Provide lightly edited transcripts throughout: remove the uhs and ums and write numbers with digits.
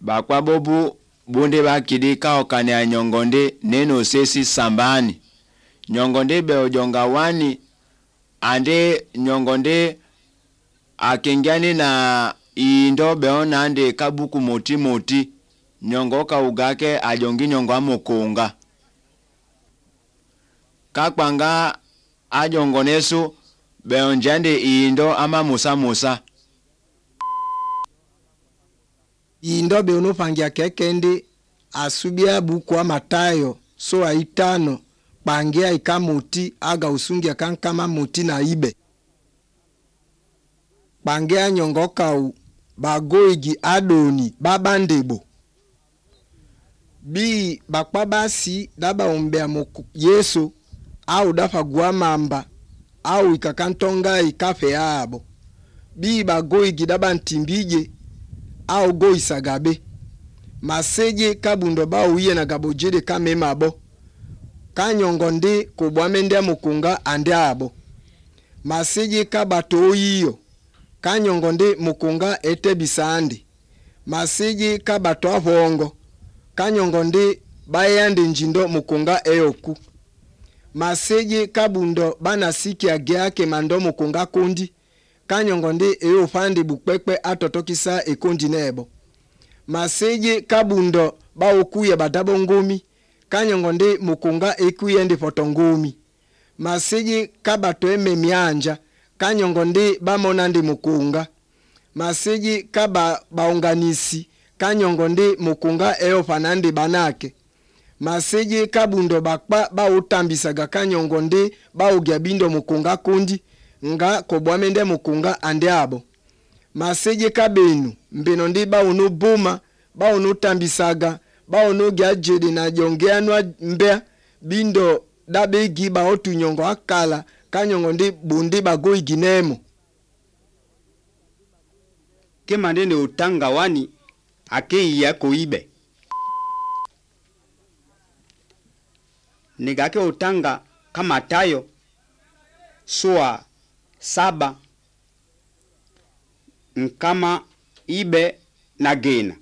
bakwa bobu bunde bakidi kaokane nyongonde neno sesi sambani. Nyongonde beojonga wani ande nyongonde akengiani na indo beona ande kabuku moti nyongoka ugake ajongi nyongo amukunga. Kakwanga ajongonesu beonjande indo ama musa. Indo beono pangia kekende asubia buku wa Matayo so aitano pangia ikamuti aga usungia kankama muti na ibe. Pangia nyongoka bagoigi adoni babandebo. Bi bakwa basi daba umbea moku Yesu au dafa guamamba au ikakantonga ikafe yabo. Bi bagoigi daba ntimbije au go isagabe. Maseje kabundo ba uye na gabojede kamema abo. Kanyongonde kubwamende mukunga ande abo. Maseje kabato iyo. Kanyongonde mukunga ete bisande. Maseje kabato avongo. Kanyongonde bayande njindo mukunga eyoku. Maseje kabundo bana siki ageake mando mukunga kundi. Kanyongonde eyofande bukpekpe atotokisa ekondi nebo. Maseje kabundo baokuye badabo ngumi. Kanyongonde mukunga ekuyende fotongumi. Maseje kabato eme mianja. Kanyongonde bamonande mukunga. Maseje baunganisi. Kanyongonde mukunga eyofanande banake. Maseje kabundo bakpa baotambisaga kanyongonde baogyabindo mukunga kundi. Nga kobwamende mukunga ande abo. Maseje kabenu mbeno ndi baono boma baono tambisaga baono gyajede na jongeanwa mbea bindo dabegi baotu nyongo akala kanyongo ndi bundi bago iginemo. Kemande ne utanga wani ake yako ibe. Negake utanga kama Matayo sura 7 nkama ibe na gena.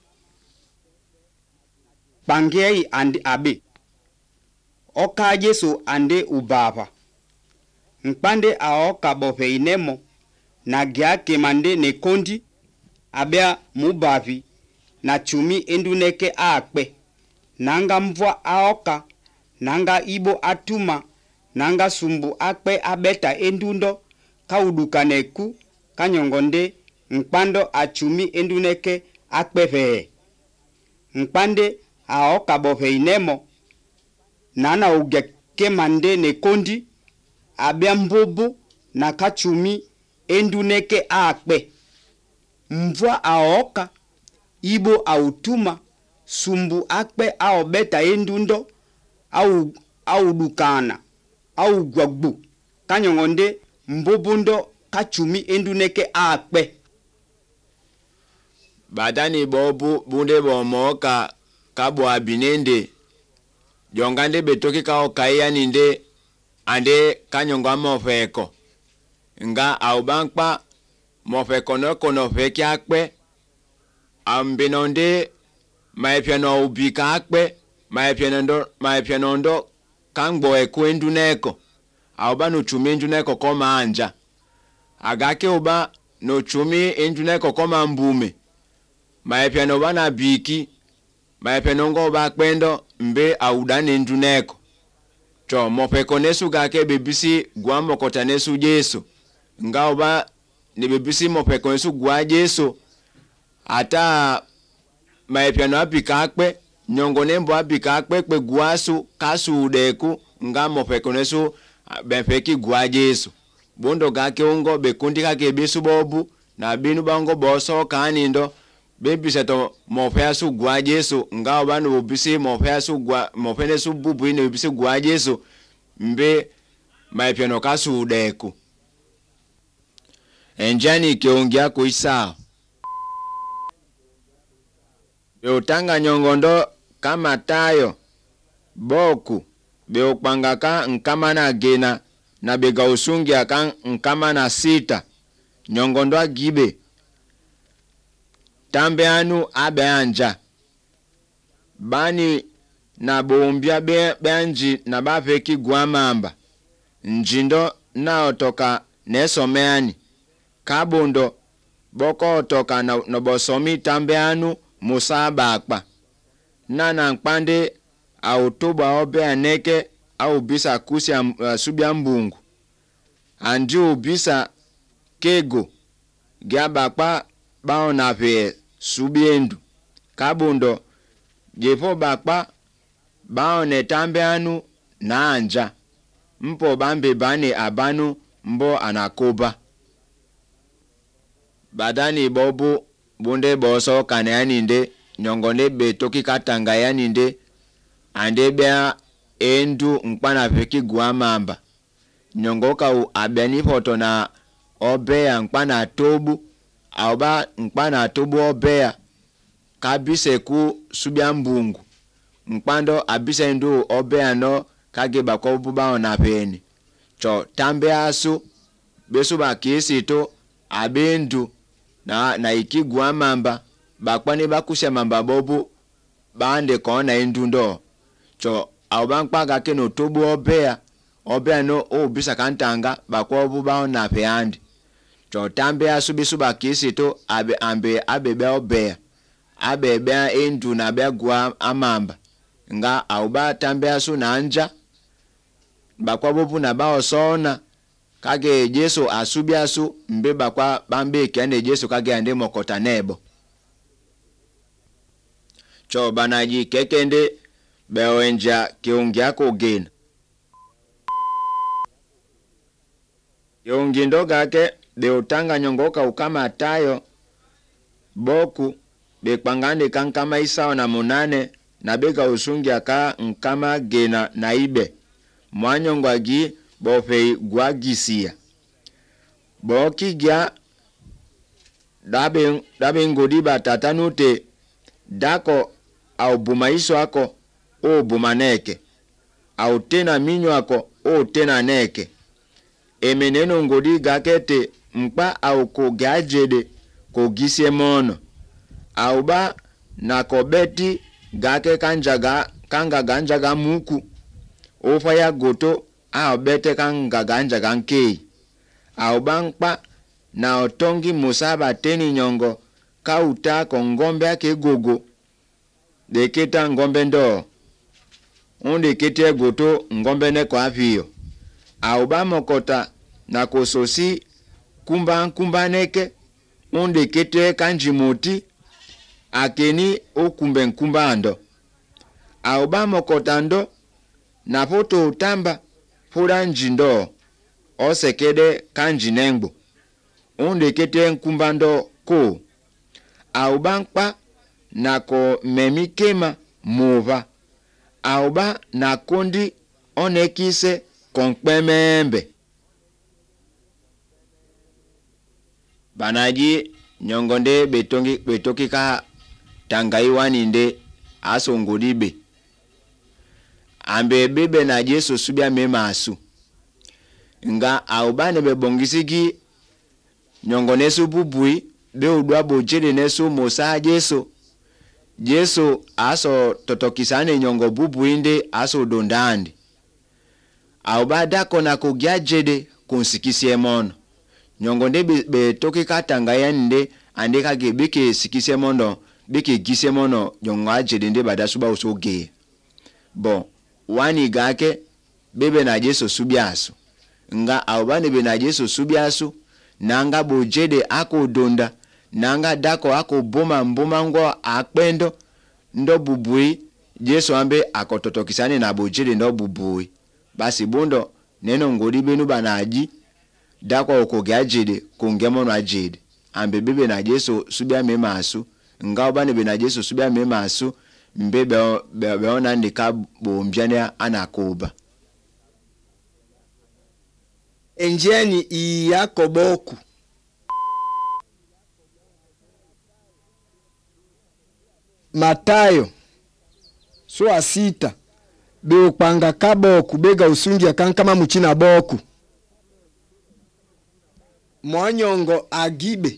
Pangei ande abe. Oka Yesu ande ubaba. Nkpande aoka bofe inemo na gyake mande ne kondi abea mubavi na chumi enduneke akpe. Nanga mvua aoka nanga ibo atuma nanga sumbu akpe abeta endundo kaudukaneku kanyongonde nkpando achumi enduneke akpefe. Nkpande aoka bofe inemo nana ugeke mande ne kondi abia mbobo na kachumi enduneke akpe. Mvua aoka ibo autuma sumbu akpe aobeta endundo au dukana au gwagbu kanyongonde mbobundo kachumi enduneke akpe. Badani bobu bunde bomoka kabo abinende jongande betoki kao kaya ninde ande kanyonga mofeko nga aubankpa mofeko no konofeki akpe ambinonde maepiano ubika akpe maepianondo kangbo ekunduneko auba no chumi enduneko koma anja agake uba no chumi enduneko koma mbume maepiano bana biki maepiano ngo bakpendo mbe audane enduneko cho mofeko nesu gake bebisi gwamo kotanesu Yesu nga uba ne bebisi mofeko nesu gwa Yesu ata maepiano abika akpe nyongo nembo abika akpe kwe guasu kasu udeku nga mofeko nesu benfeki gwa Yesu bondo gake ungo bekundi kake bisu bobu na binu bango boso kanindo bebisa to mofeasu gwa Yesu nga banu bubisi mofeasu gwa mofenesu bubu ine bubisi gwa Yesu mbe maepiano kasu udeku enjani keongia kuisa beutanga nyongondo kama Matayo boku beupangaka nkama na gena na bega usungia kan nkama na sita nyongondo agibe tambe anu abe anja bani na bombia benji na bapeki guamamba njindo na otoka nesomeani kabondo boko otoka na bosomi tambe anu musaba akpa na nkpande autoba obe aneke au bisa kusi subia mbungu andi ubisa kego gyabakpa bao na pe subiendu kabondo jefo bakpa bao ne tambe anu na anja mpo bambe bane abanu mbo anakoba badani bobu bunde boso kane yaninde nyongone betoki katanga yaninde ande bea endu nkpana peki guamamba nyongoka u abeni foto na obea nkpana tobu auba nkpana tobu obea kabise ku subia mbungu nkpando abise ndu obea no kage bako buba ona peni cho tambe asu besu bakisi to abendu na ikigwa mamba bakwane bakusha mamba bobu bande kona endundo cho aubankpa gake no tobu obea no obisa kantanga bako buba ona peandi cho tambe asu besu bakisi to abebe obea abebe endu na begwa amamba nga auba tambe asu na anja bakwa bobu na bao sona kage Jesu asubiasu mbe bakwa bambe kene Jesu kage ande mokota nebo cho banaji kekende beoenja kiungia kugena kiungi ndogake beutanga nyongoka ukama tayo boku bekpangande kankama isao na munane na beka usungi aka nkama gena na ibe mwanyongwagi bofei gwagisia boki gya dabe ngodi batatanute dako au bumaiso ako o bumaneke au tena minyo ako o tena neke emeneno ngodi gakete mpa au kogajede kogisie mono au ba na kobeti gake kanga ganjaga muku ofa ya goto au bete kanga ganjaga nkei au bankpa na otongi musaba teni nyongo kauta kongombe ake gogo deketa ngombe ndo unde kete goto ngombe neko afio au ba mokota na kososi kumba neke unde kete kanjimuti akeni okumbe nkumba ando au ba mokota ndo na foto utamba fura njindo osekede kanjinengbo unde kete nkumba ndo ko au bankpa nako memikema mova au ba nakondi onekise konkpemembe banaji nyongonde betoki ka tangaiwani nde asongodibe ambe bebe na Jesu subia mema asu nga aubane bebongisigi nyongonesu bubui be udwa bojede nesu mosa Jesu aso totokisane nyongo bubui nde aso dondandi aubada kona kugyajede kunsikisie mono nyongonde betoki katanga yande ande kage beke sikisie mono beke gise mono nyongo ajede nde badasuba usoge bon wani gake bebe na Jesu subiasu nga aubane be na Jesu subiasu nanga bojede ako donda nanga dako ako boma ngo akpendo ndo bubui Jesu ambe akototokisane na bojede ndo bubui basi bundo neno ngodi benu banaji dako okogajede kungemono ajede ambe bebe na Jesu subia mema asu nga obane be na Jesu subia mema asu mbebe beona ndika bombyane anakoba enjeni iyakoboku Matayo sura 6 beupanga kaboku bega usungia kankama muchina boku mwanyongo agibe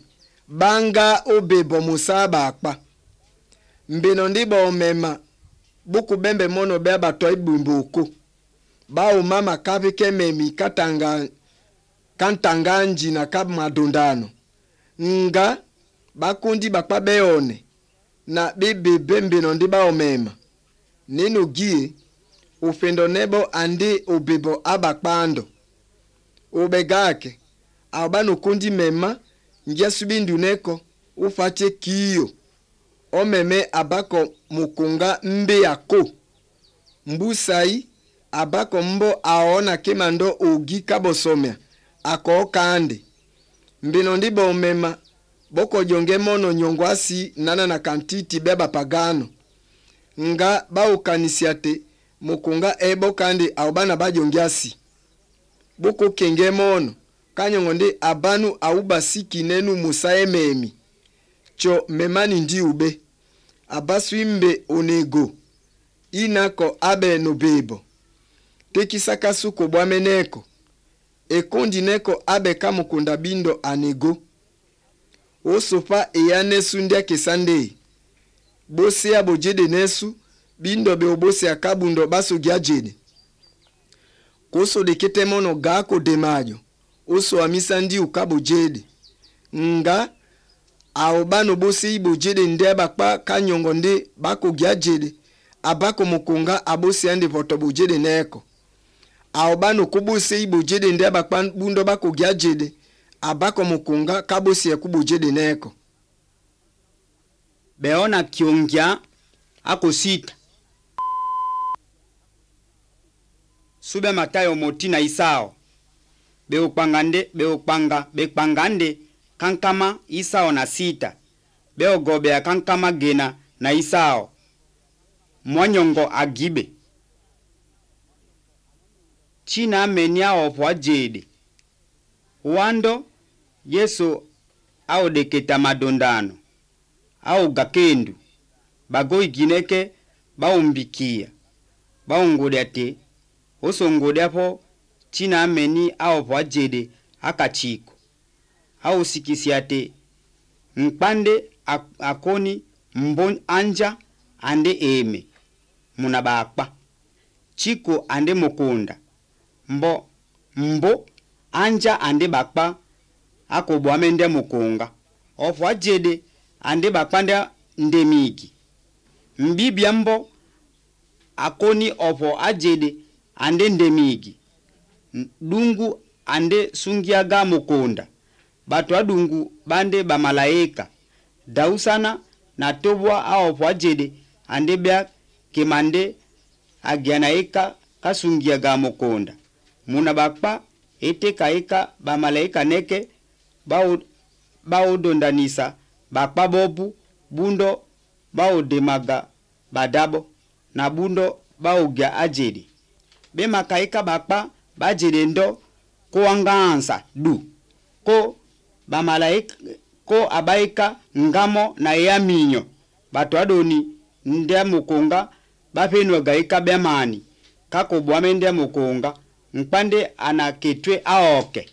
banga obebo musaba akpa mbino ndiba omema buku bembe mono beba toi bumbuku ba umama kabi kememi kantanganji na kab madundano nga bakundi bakpa beone na bibi bembino ndiba omema ninu gie ufendo nebo andi obebo abakpando ubegake abanu kundi mema ngia subindu neko ufache kiyo omeme abako mukunga mbe yako mbusai abako mbo aona kimando ugi kabosomya ako kande mbino ndibo omema boko jonge mono nyongwasi nana na kantiti beba pagano nga baukanisiate mukunga ebo kandi aubana bajongiasi boko kenge mono kanyongonde abanu aubasiki nenu musaememi cho memani ndi ube abaswimbe onego inako abe no bebo tekisaka suko bwameneko ekondi neko abe kamukunda bindo anego osofa eyanesu ndia kesande bose abojede nesu bindo be obose akabundo baso gyajede koso dekete mono gako demajo oso amisa ndi ukabojede nga aobano bose ibojede nde bakpa kanyongo nde bako gyajede abako mukunga abose ande votobojede neko aobano kubose ibojede nde bakpa bundo bako gyajede abako mukunga kabose yakubojede neko beona kiongya ako sita sube Matayo moti na Isao bekpangande kankama Isao na sita beogobea kankama gena na Isao mwanyongo agibe china menia ofwa jede wando Yesu au deketa madondano au gakendu bagoi gineke baumbikia baungudate osongodapo china meni au pwajede akachiko au sikisiate mpande akoni mbon anja ande eme munabakpa chiko ande mukunda mbo anja ande bakpa akobwamende mukunga ofwajede ande bakpande ndemigi mbibya mbo akoni ofo ajede ande ndemigi dungu ande sungiaga mukonda batu adungu bande bamalaika dausana na tobwa ao pwajede ande bya kemande agianaika kasungiaga mukonda muna bakpa etekaika bamalaika neke bao dondanisa bakpa bobu bundo bao demaga badabo na bundo bao gya ajede be makaika bakpa bajede ndo ko angansa du ko bamalaika ko abaika ngamo na yaminyo batu adoni ndia mukonga bapenwa gaika bemani kako bwamende mukonga mpande anaketwe aoke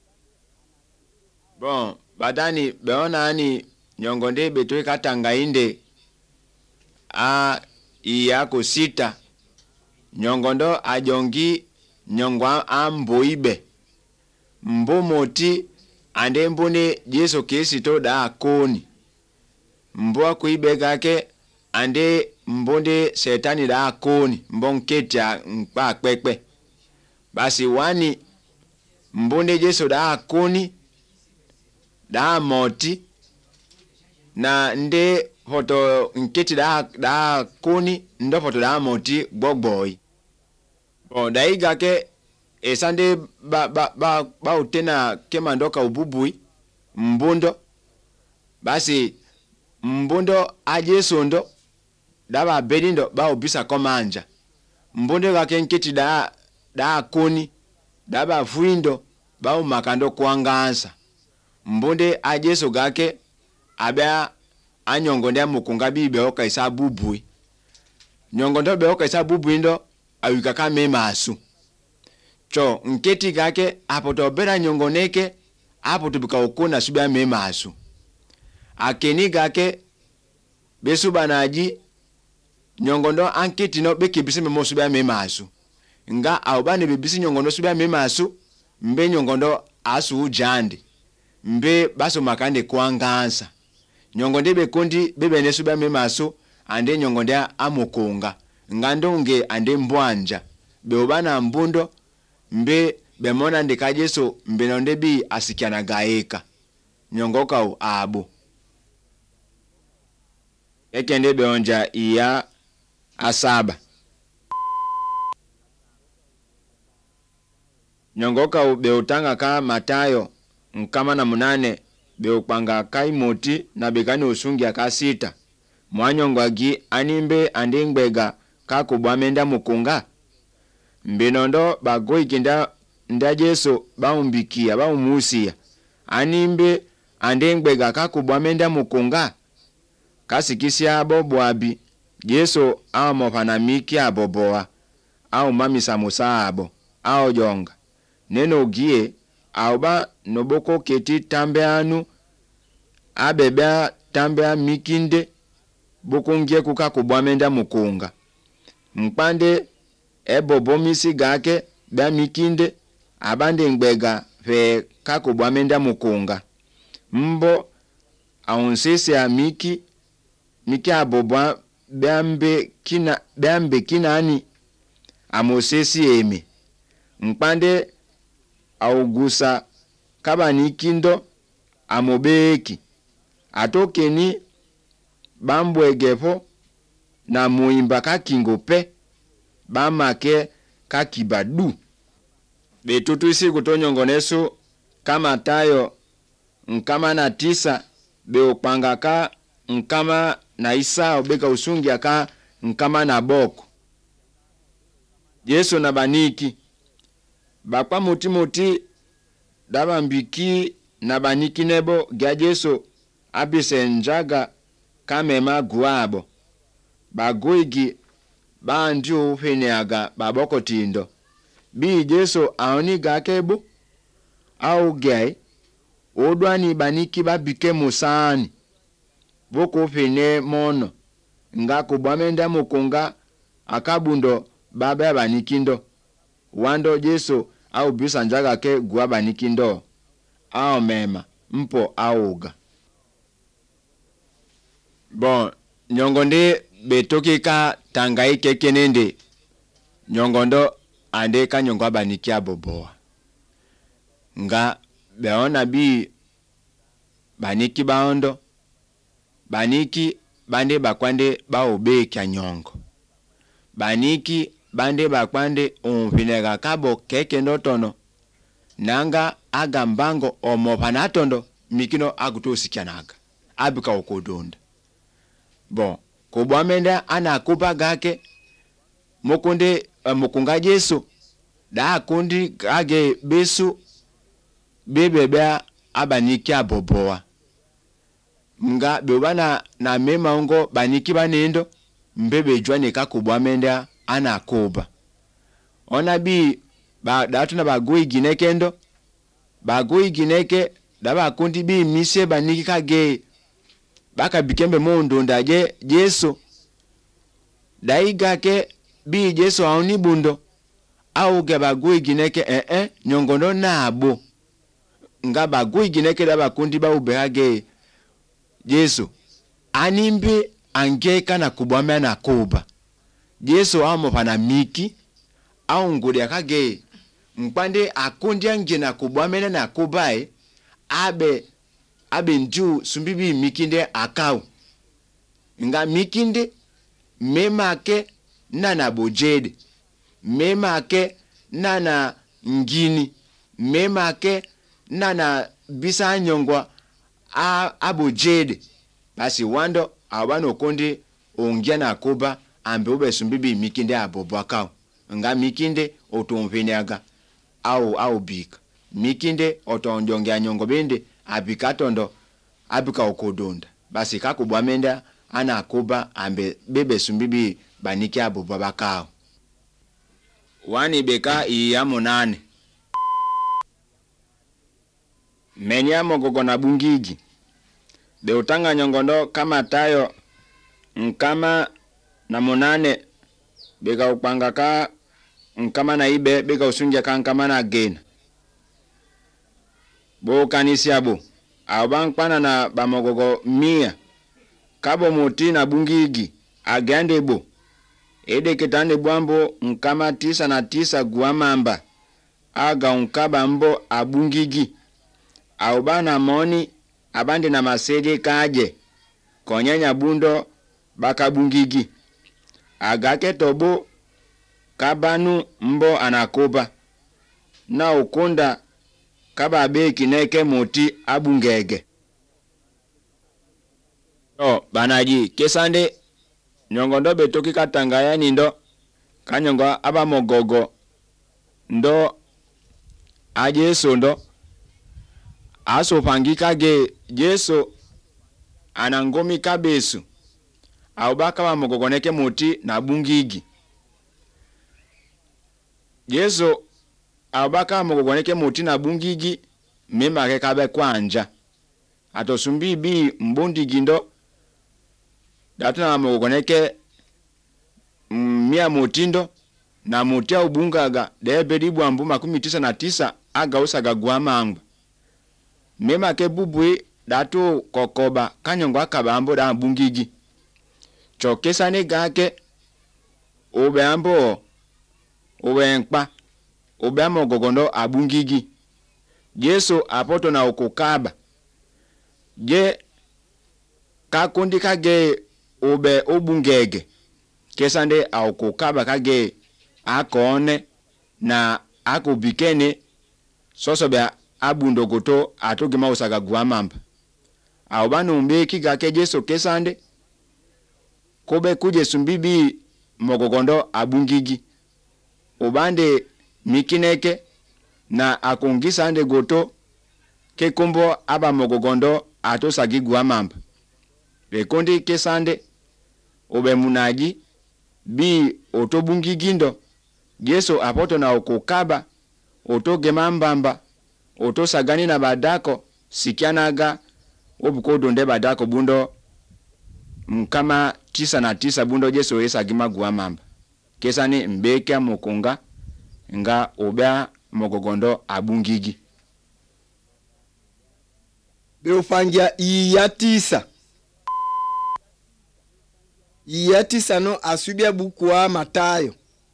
bon badani beona ani nyongonde betwe katanga inde a iyako sita nyongondo ajongi nyongwa amboibe mbomoti ande mbone Yesu Kristo da akoni mbo akuibe gake ande mbonde setani da akoni mbonketya mpa kpekpe basi wani mbonde Yesu da akoni da moti na nde foto nketi da akoni ndo foto da moti gbogboi bon daiga ke esande ba utena kema ndoka ububui mbundo basi mbundo ajesondo daba bedindo ba obisa komanja mbundo gake nketi da koni daba fuindo ba umakando kuangansa mbunde ajeso gake abia anyongonde mukunga bibe okaisa bubui nyongondo be okaisa bubui ndo awikaka memasu cho nketi gake apoto bera nyongoneke apoto bika okona subia memasu akeni gake besu banaji nyongondo anketi no bekibisi memosu bya memasu nga aubane bebisi nyongondo subya memasu mbe nyongondo asu ujande mbe baso makande kwangansa nyongonde bekundi bebe subya memasu ande nyongonde amukunga ngandonge ande mbwanja beobana mbundo mbe bemona ndikajeso mbe nonde bi asikiana gaeka nyongoka abo ekende beonja iya asaba nyongoka beutanga ka Matayo nkama na 8 beupanga kaimoti na bekani usungi aka 6 mwanyongwagi animbe andingbega kakubwamenda mukunga mbinondo bagoikinda ndajeso baumbikia baumusia animbe andingbega kakubwamenda mukunga kasikisia abo bwabi Yesu amopanamiki aboboa au mamisa musa abo au jonga neno gie auba noboko keti tambe anu abebea tambe mikinde bukungie kuka kubwamenda mukunga mpande ebobomisi gake bea mikinde abande ngbega fe kakubwamenda mukunga mbo aunsisi ya miki abobwa beambe kinani amosesi eme mpande augusa kabani kindo amobeki atokeni bambwegepo na muimba kakingo pe bamake kakibadu betutu isi kutonyongonesu kama Matayo nkama na 9 beupanga ka nkama na Isao beka usungi aka nkama na boko Yesu na baniki bakwa muti daba mbiki na baniki nebo gya Yesu abise njaga kamema guabo bagoigi bandi ufeneaga baboko tindo bi Yesu aoni gakebo au gay odwani baniki babike musani boko fene mono nga kubwamenda mukunga akabundo baba banikindo wando Yesu au bisa njaga ke gwa banikindo au mema mpo auga bon nyongonde betoki ka tangaike kenende nyongondo ande ka nyongwa baniki aboboa nga beona bi baniki baondo baniki bande bakwande baobeka nyongo baniki bande bakwande umfinega kabo keke ndotono nanga agambango omopanatondo mikino agutusikianaga abika ukodonda bon kubwamenda anakupa gake mukunde mukunga Yesu da kundi age besu bebebea abaniki aboboa nga bebana na mema ungo baniki banendo mbebe jwane kakubwamenda anakuba ona bi ba datu na bagui ginekendo bagui gineke daba kundi bi mise baniki kage baka bikembe mondo ndaje Yesu daiga ke bi Yesu auni bundo au ge bagui gineke nyongondo nabo nga bagui gineke daba kundi ba ubehage Yesu animbe angeka na kubwame na kuba Yesu amopana miki au ngudi akage mpande akundi ange na kubwame na kubae abe nju sumbibi mikinde akau nga mikinde memake nana bojede memake nana ngini memake nana bisa nyongwa abojede basi wando awano kondi ongia na kuba ambe ube sumbibi mikinde abobo akau nga mikinde otomveneaga au bika mikinde otonjongea nyongo bende abikatondo abika okodonda basi kakubwamenda ana kuba ambe bebe sumbibi baniki abobo bakao wani beka iya 8 menya mogogo na bungigi beutanga nyongondo kama tayo nkama na munane bega upanga ka nkama na ibe bega usungia ka nkama na gena bo kanisi abo abang pana na bamogogo 100 kabo muti na bungigi agande bo ede ketande bwambo nkama 9 guamamba aga unkaba mbo abungigi aubana moni abande na masede kaje konyanya bundo bakabungigi agake tobo kabanu mbo anakoba na ukunda kaba beki neke muti abungege. Banaji kesande nyongondo betoki katangaya nindo kanyongo aba mogogo ndo aje sondo aso pangika ge Yesu anangomi kabesu aubaka wa mogogo neke muti na bungigi. Yesu aubaka mogogo neke muti na bungigi mema ke kabe kwanja atosumbi bi mbundi gindo datu na mogogo neke 100 mutindo na mutia ubungaga debedi bwambu 99 aga usaga guamangwa mema ke bubui datu kokoba kanyongo akabambo da bungigi chokesa ne gake obeambo obenkpa obeamo gogondo abungigi Yesu apoto na ukukaba je kakundi kage obe obungege kesande aukukaba kage akone na akubikene sosobya abundogoto atogema usaga guamamba aubanu mbeki gake Yesu kesande kobe kuje sumbibi mogogondo abungigi ubande mikineke na akungisa ande goto kekumbo aba mogogondo atosagi guamamba bekondi kesande ube munaji bi otobungigindo Yesu apoto na ukukaba otogema mbamba otosagani na badako sikianaga obukodo nde badako bundo mkama 9 bundo Yesu esagima guamamba kesani mbeke mukunga nga obea mogogondo abungigi beufangia iya 9 no asubia buku wa Matayo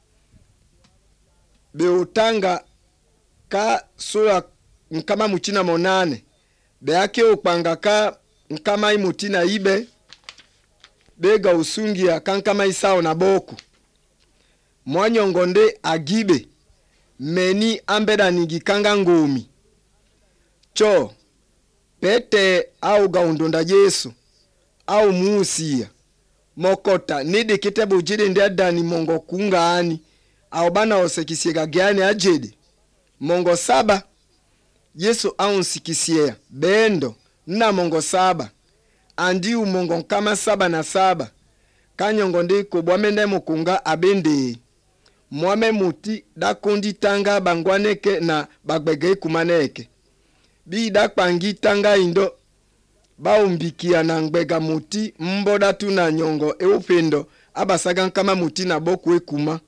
beutanga ka sura nkama mutina 8 beake upanga ka nkama imutina ibe bega usungia kankama isao na boku mwanyongonde agibe meni ambeda nigikanga ngumi cho pete au gaundonda Yesu au muusia mokota nidi kitabu jide ndiadani mongo kungaani au bana osekisiega giani ajede mongo 7 Yesu au nsikisiea bendo na mongo 7 andiu mongo kama 7 na 7 kanyongo ndi kubwamende mukunga abende mwame muti dakundi tanga bangwaneke na bagbege kumaneke bi dakpangi tanga indo baumbikia na ngbega muti mboda tuna nyongo eupendo abasaga kama muti na boku ekuma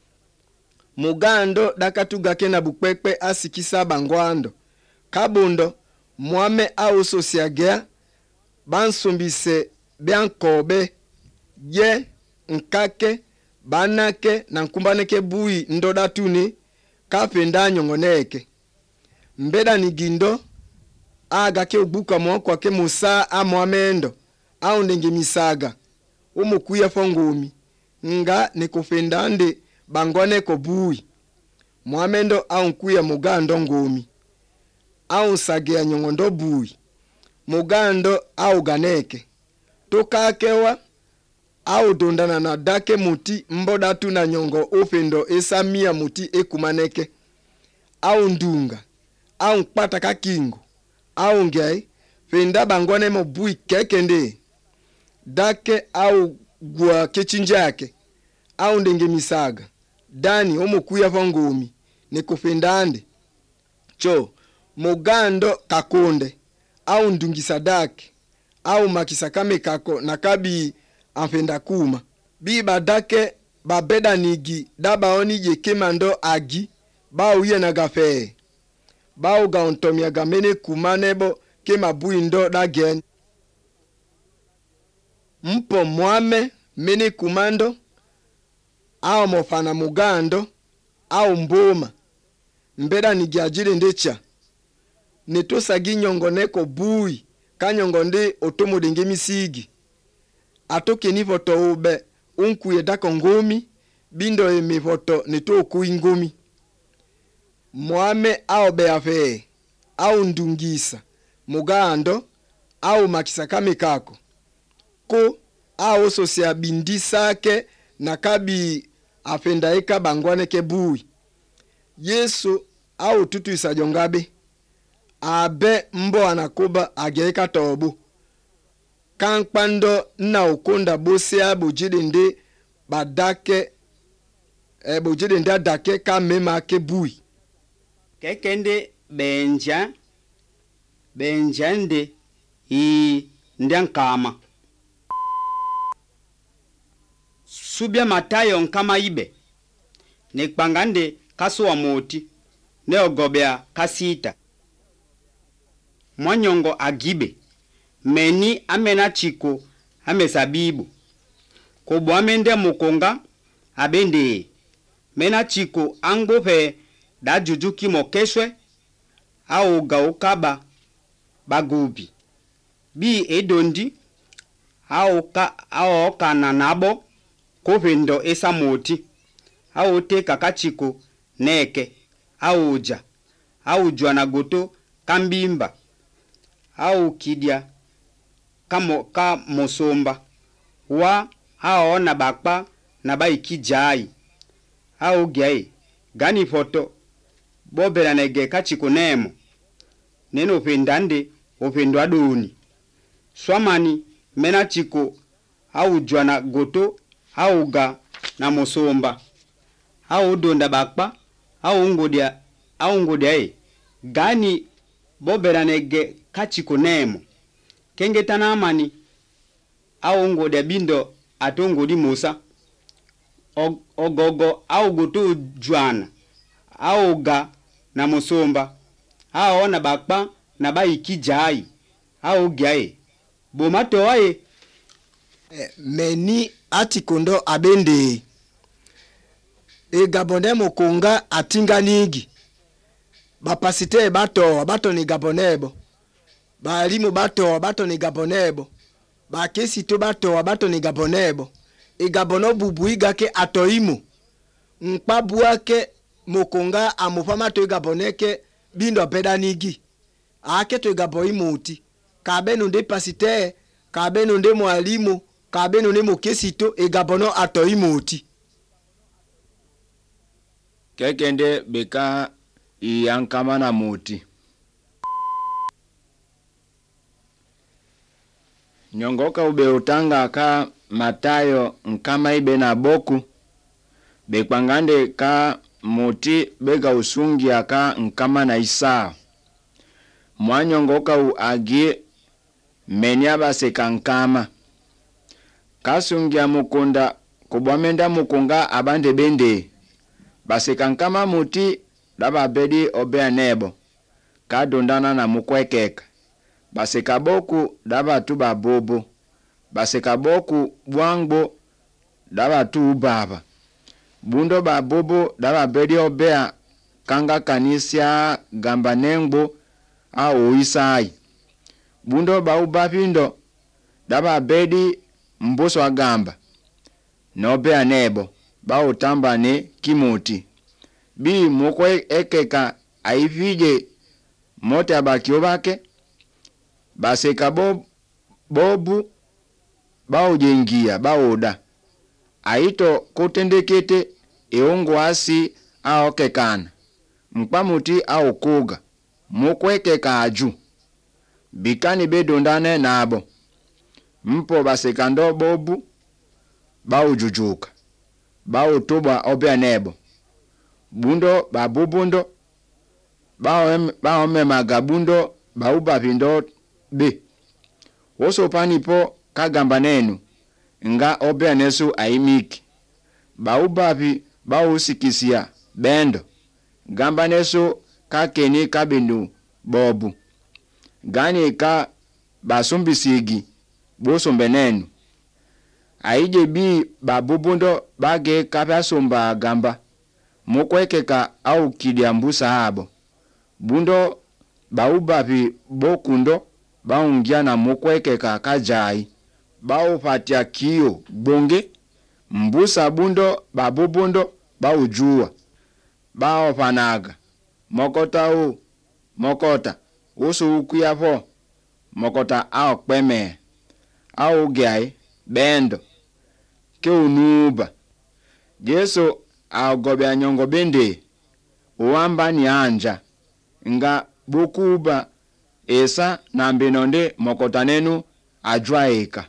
mugando dakatugake na bukpekpe asikisa bangwando kabundo mwame au sosiagea bansumbise biankobe ye nkake banake na nkumbaneke bui ndoda tuni kapenda nyongoneke mbeda ni gindo aga ke ubuka mwako ke musa amwamendo au ndenge misaga umukuya fongumi nga nikufendande bangone ko bui mwamendo au nkuya mugando ngumi au sagea nyongondo bui mugando au ganeke tokakewa au dondana na dake muti mboda tuna nyongo ofendo esamia muti ekumaneke au ndunga au nkpata kakingo au ngai fenda bangone mo bui kekende dake au gwa kechinjake au ndenge misaga dani omukuya vangumi nekufendande cho mugando kakonde au ndungisa dake au makisakame kako na kabi amfenda kuma bi badake babeda nigi dabaoni je kemando agi ba uye na gafe ba uga ontomia gamene kumanebo kema buindo dagen mpo mwame mene kumando au mofana mugando au mboma mbeda nigi ajili ndecha netosagi nyongoneko bui kanyongonde otomo denge misigi atoke ni voto ube unkuye dako ngumi bindo eme voto neto kui ngumi mwame au beafe au ndungisa mugando au makisakame kako ko au sosea bindisake na kabi afendaika bangwane ke bui Yesu au tutu isajongabe abe mbo anakoba ageika tobu kankpando na ukonda bosia bojidende badake bojidende adake ka mema ke bui kekende benjande i ndankama subia Matayo nkama ibe nekpangande kaswa moti neogobea kasita mwanyongo agibe meni amena chiko amesabibu kubo amende mukonga abende mena chiko angope da jujuki mokeswe au gaukaba bagubi bi edondi au kana nabo kovendo esamoti au teka kachiko neke au uja au juana goto kambimba au kidia ka mosomba wa hao na bakpa na baiki jai au gai gani foto bobera nege kachiko nemo neno ofendande ofendo adoni swamani mena chiko au juana goto au ga na mosomba au donda bakpa au ngodia gani bobera nege kachiko nemo kengetana amani au ngodia bindo atongodi musa ogogo au goto juana au ga na mosomba au na bakpa na baiki jai au giae bomato wae meni atikondo abende gabone mokonga atinga nigi bapasite bato ni gabonebo balimu bato ni gabonebo bakesito bato ni gabonebo gabono bubuiga ke atoimo nkpabuake mokonga amufama to gaboneke bindo pedanigi ake to gaboimo uti kabenu nde pasite kabenu nde mwalimu kabenu nde mokesito gabono atoimo uti kekende beka iyankama na muti nyongoka ube utanga ka Matayo nkama ibe na boku bekwangande ka muti bega usungia ka nkama na Isa mwanyongoka uagi menyaba sekankama kasungia mukunda kubwamenda mukunga abande bende basekankama muti daba bedi obea nebo kadondana na mukwekeka basekaboku daba tuba bobo basekaboku bwangbo daba tu baba bundo ba bobo daba bedi obea kanga kanisia gamba nengbo a oisai bundo ba ubapindo daba bedi mboso agamba na obea nebo ba utamba ne kimuti bi mokwe ekeka aivije mote abakio bake baseka bobu baojengia baoda aito kotendekete eongo asi aokekana mkpamuti aokoga mokwekeka aju bikani bedondane nabo mpo basekando bobu baojujuka baotoba obea nebo bundo babubundo baome magabundo bauba vindo be woso panipo kagamba nenu nga obea nesu aimiki baubapi bausikisia bendo gamba nesu kakeni kabinu bobu gani ka basumbisigi bosombe nenu aije bi babubundo bage kapasomba gamba mukwekeka au kidiambusa habo bundo baubapi bokundo baungia na mukwekeka kajai baupatia kio bonge mbusa bundo babubundo baujua baopanaga mokota usu ukuyapo mokota au kpeme au gai bendo ke unuba Yesu agobe anyongo bende uamba ni anja nga bukuba esa na mbinonde mokota nenu ajwaeka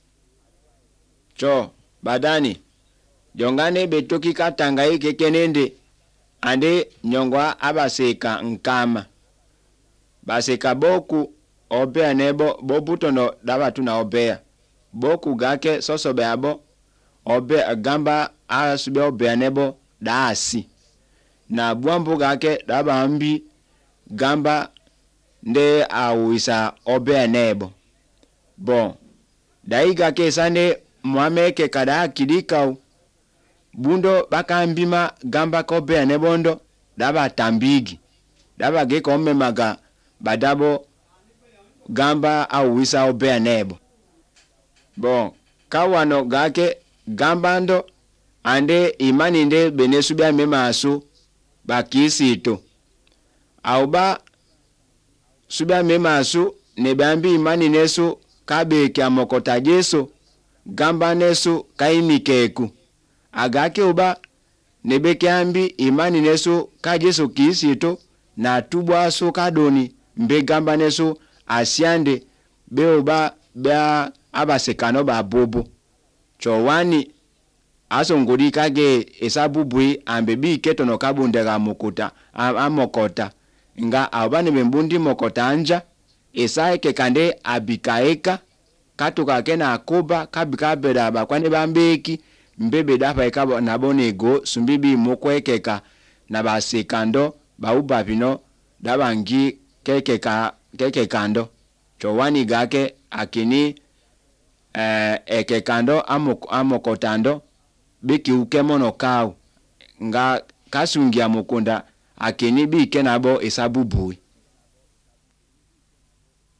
cho badani jongane betoki katanga ike kenende ande nyongwa abaseka nkama baseka boku obea nebo bobutono dabatu na obea boku gake soso beabo obea gamba asube obea nebo daasi na buambu gake dabambi gamba nde awisa obea nebo bon daiga ke sane mwameke kada kidikau bundo bakambima gamba kobea nebondo daba tambigi daba geko mmemaga badabo gamba awisa obea nebo bon kawano gake gambando ande imani nde benesubia memasu bakisito auba subia memasu nebambi imani nesu kabeke amokota Yesu gamba nesu kaimikeku agake uba nebeke ambi imani nesu ka Yesu kisito na tubwa so kadoni mbe gamba nesu asiande beoba bea abasekano ba bobo chowani asongori kage esabubui ambebi ketono kabundega mukuta amokota nga abane bembundi mokota anja esaike kande abikaeka katuka kena akoba kabikabeda bakwane bambeki mbebe dafa ekabo nabonego sumbibi mokwekeka na basekando bauba bino dabangi kekekando chowani gake akini ekekando amokotando biki ukemono kau nga kasungia mukunda akini bi kenabo esabubui